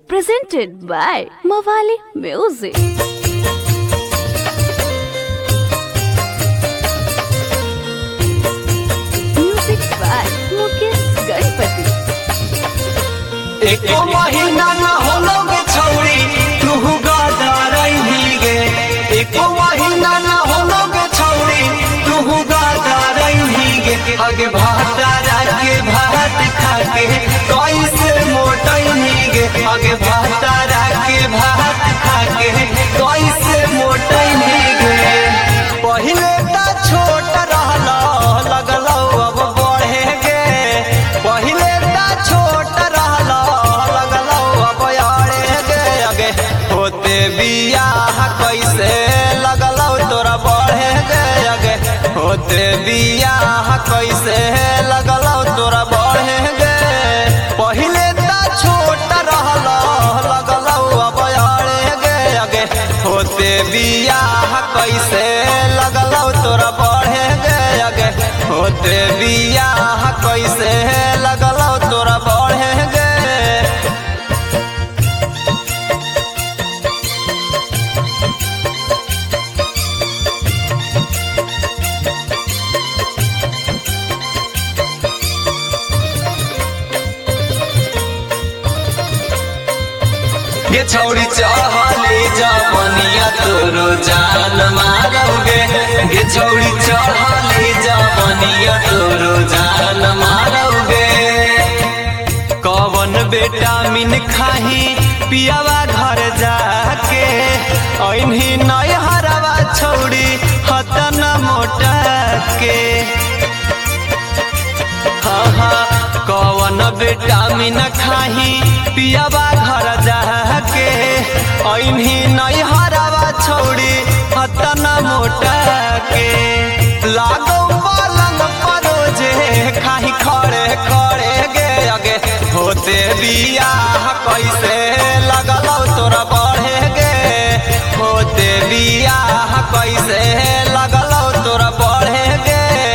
presented by Mawali Music. Music by Mukesh Ganpati. एको महीना न होलोगे छौरी तू गादारही गे। एको महीना न होलोगे छौरी तू गादारही गे। आगे भातारा के भात खाके कैसे मोटैही गे। आगे भातारा के भात खाके कैसे मोटैही गे। पहिले त छोट रहला लगलौ अब बढ़े गे। पहिले त छोट रहला लगलौ अब यारे गे। आगे होते बियाह कैसे लगलौ तोरा बढ़े गे। आगे होते बियाह कैसे लगलौ तोरा बढ़े गे। पहिले त छोट रहला लगलौ अब यारे गे। आगे होते बियाह कैसे लगलौ तोरा बढ़े गे। आगे होते बियाह कैसे लगलौ तोरा बढ़े गे। गे छौरी चढ़ले जवनिया तोरो जान मारोगे। गे छौरी चढ़ले जवनिया तोरो जान मारोगे। कवन विटामिन खाही पियावा घर जाके ऐन्ही नैहरवा छौरी हतन मोटा के। कवन विटामिन खाही पियावा घर जाके ऐन्ही नैहरवा छौरी हतन मोटा के। लागौ पलंग परोजे खाही खड़े खड़े गे। आगे होते बियाह कैसे लगलौ तोरा बढ़े गे। होते बियाह कैसे लगलौ तोरा बढ़े गे।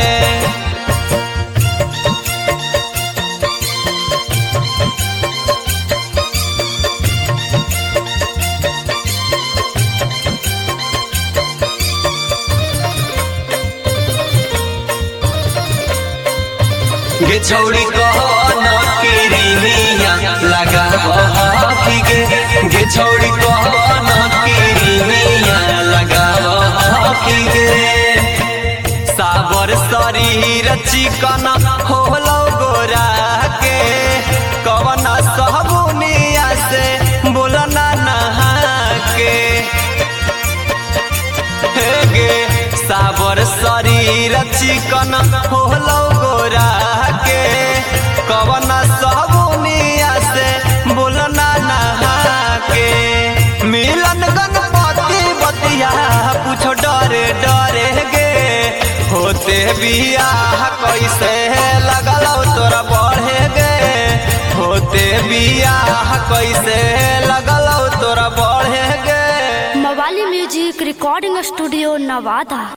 गे छौरी कहो न किरिमिया लगाव हाथी गे। गे छौरी कहो न किरिमिया लगाव हाथी गे। साबर शरीर चिकन होलो गोरा के। कवन सबुनिया से बोलना नहा के। हे गे साबर शरीर चिकन होलो गोरा के। कवन सबुनिया से बोलना नहा के। मिलन गणपति बतिया पूछो डरे डरे गे। होते बियाह कैसे लगलौ तोरा बढ़े गे। होते बियाह कैसे लगलौ तोरा बढ़े गे। Mawali Music Recording Studio, Nevada.